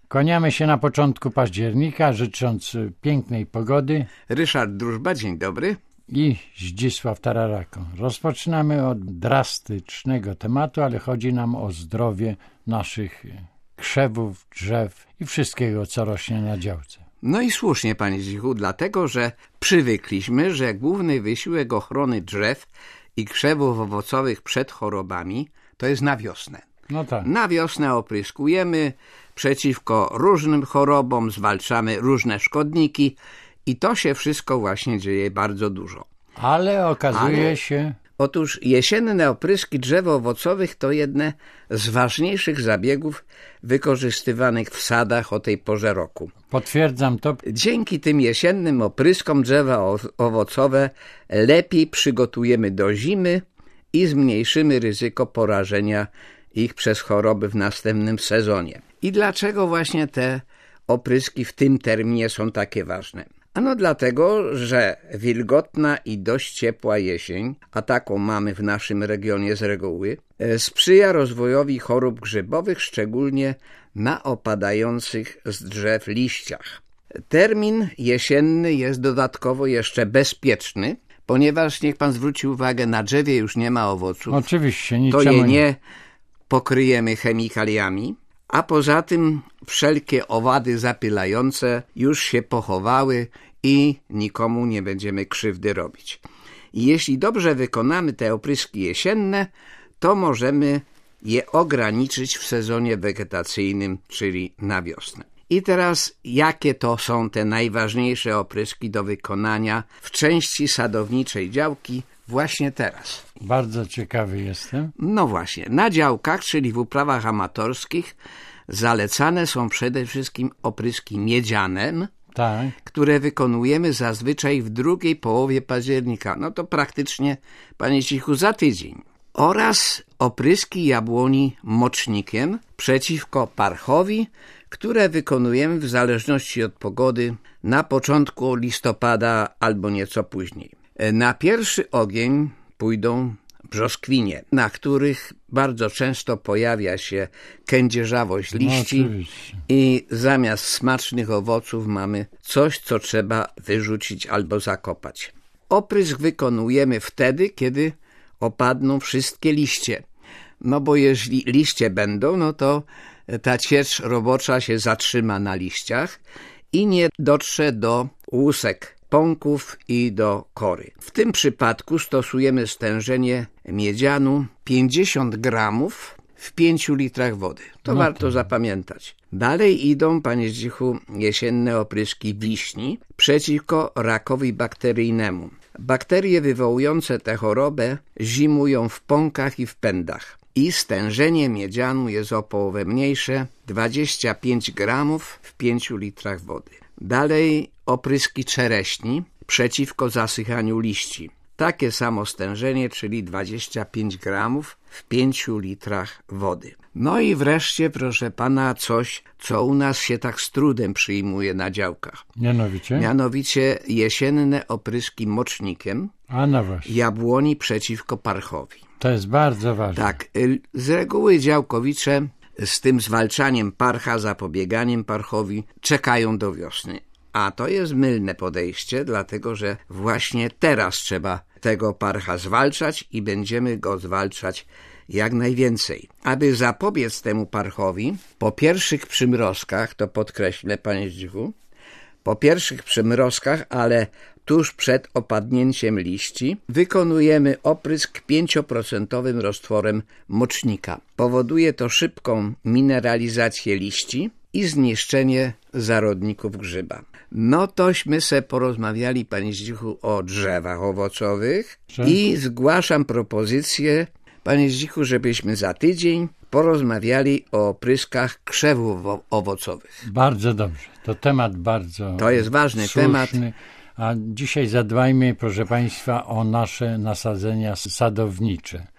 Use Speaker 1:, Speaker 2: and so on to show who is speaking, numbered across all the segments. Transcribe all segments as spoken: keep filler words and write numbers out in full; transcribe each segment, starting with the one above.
Speaker 1: Kłaniamy się na początku października, życząc pięknej pogody.
Speaker 2: Ryszard Drużba, dzień dobry.
Speaker 1: I Zdzisław Tararako. Rozpoczynamy od drastycznego tematu, ale chodzi nam o zdrowie naszych krzewów, drzew i wszystkiego, co rośnie na działce.
Speaker 2: No i słusznie, panie Zdzichu, dlatego, że przywykliśmy, że główny wysiłek ochrony drzew i krzewów owocowych przed chorobami to jest na wiosnę.
Speaker 1: No tak.
Speaker 2: Na wiosnę opryskujemy przeciwko różnym chorobom, zwalczamy różne szkodniki i to się wszystko właśnie dzieje bardzo dużo.
Speaker 1: Ale okazuje
Speaker 2: Ale...
Speaker 1: się...
Speaker 2: Otóż jesienne opryski drzew owocowych to jedne z ważniejszych zabiegów wykorzystywanych w sadach o tej porze roku.
Speaker 1: Potwierdzam to.
Speaker 2: Dzięki tym jesiennym opryskom drzewa owocowe lepiej przygotujemy do zimy i zmniejszymy ryzyko porażenia ich przez choroby w następnym sezonie. I dlaczego właśnie te opryski w tym terminie są takie ważne? Ano dlatego, że wilgotna i dość ciepła jesień, a taką mamy w naszym regionie z reguły, sprzyja rozwojowi chorób grzybowych, szczególnie na opadających z drzew liściach. Termin jesienny jest dodatkowo jeszcze bezpieczny, ponieważ niech pan zwróci uwagę, na drzewie już nie ma owoców.
Speaker 1: Oczywiście,
Speaker 2: to je
Speaker 1: nie.
Speaker 2: nie pokryjemy chemikaliami. A poza tym wszelkie owady zapylające już się pochowały i nikomu nie będziemy krzywdy robić. I jeśli dobrze wykonamy te opryski jesienne, to możemy je ograniczyć w sezonie wegetacyjnym, czyli na wiosnę. I teraz jakie to są te najważniejsze opryski do wykonania w części sadowniczej działki właśnie teraz?
Speaker 1: Bardzo ciekawy jestem.
Speaker 2: No właśnie, na działkach, czyli w uprawach amatorskich, zalecane są przede wszystkim opryski miedziane,
Speaker 1: tak,
Speaker 2: które wykonujemy zazwyczaj w drugiej połowie października. No to praktycznie, panie Cichu, za tydzień. Oraz opryski jabłoni mocznikiem przeciwko parchowi, które wykonujemy w zależności od pogody na początku listopada albo nieco później. Na pierwszy ogień pójdą brzoskwinie, na których bardzo często pojawia się kędzierzawość liści
Speaker 1: no,
Speaker 2: i zamiast smacznych owoców mamy coś, co trzeba wyrzucić albo zakopać. Oprysk wykonujemy wtedy, kiedy opadną wszystkie liście. No bo jeśli liście będą, no to ta ciecz robocza się zatrzyma na liściach i nie dotrze do łusek, pąków i do kory. W tym przypadku stosujemy stężenie miedzianu pięćdziesiąt gramów w pięciu litrach wody. To
Speaker 1: no
Speaker 2: warto
Speaker 1: to...
Speaker 2: zapamiętać. Dalej idą, panie Zdzichu, jesienne opryski wiśni przeciwko rakowi bakteryjnemu. Bakterie wywołujące tę chorobę zimują w pąkach i w pędach. I stężenie miedzianu jest o połowę mniejsze, dwadzieścia pięć gramów w pięciu litrach wody. Dalej opryski czereśni przeciwko zasychaniu liści. Takie samo stężenie, czyli dwadzieścia pięć gramów w pięciu litrach wody. No i wreszcie, proszę pana, coś, co u nas się tak z trudem przyjmuje na działkach.
Speaker 1: Mianowicie?
Speaker 2: Mianowicie jesienne opryski mocznikiem
Speaker 1: A no właśnie.
Speaker 2: jabłoni przeciwko parchowi.
Speaker 1: To jest bardzo ważne.
Speaker 2: Tak, z reguły działkowicze z tym zwalczaniem parcha, zapobieganiem parchowi czekają do wiosny. A to jest mylne podejście, dlatego że właśnie teraz trzeba tego parcha zwalczać i będziemy go zwalczać jak najwięcej. Aby zapobiec temu parchowi, po pierwszych przymrozkach, to podkreślę, panie Zdzichu, po pierwszych przymrozkach, ale tuż przed opadnięciem liści, wykonujemy oprysk pięcioprocentowym roztworem mocznika. Powoduje to szybką mineralizację liści i zniszczenie zarodników grzyba. No tośmy se porozmawiali, panie Zdzichu, o drzewach owocowych i zgłaszam propozycję, panie Zdzichu, żebyśmy za tydzień porozmawiali o opryskach krzewów owocowych.
Speaker 1: Bardzo dobrze. To temat bardzo
Speaker 2: To jest ważny
Speaker 1: słuszny.
Speaker 2: temat.
Speaker 1: A dzisiaj zadbajmy, proszę państwa, o nasze nasadzenia sadownicze.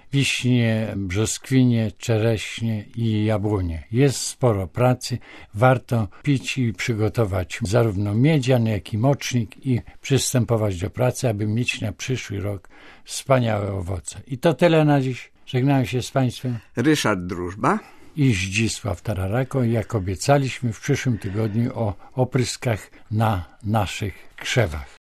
Speaker 1: Wiśnie, brzoskwinie, czereśnie i jabłonie. Jest sporo pracy. Warto pić i przygotować zarówno miedzian, jak i mocznik i przystępować do pracy, aby mieć na przyszły rok wspaniałe owoce. I to tyle na dziś. Żegnam się z państwem.
Speaker 2: Ryszard Drużba
Speaker 1: i Zdzisław Tararako. Jak obiecaliśmy w przyszłym tygodniu o opryskach na naszych krzewach.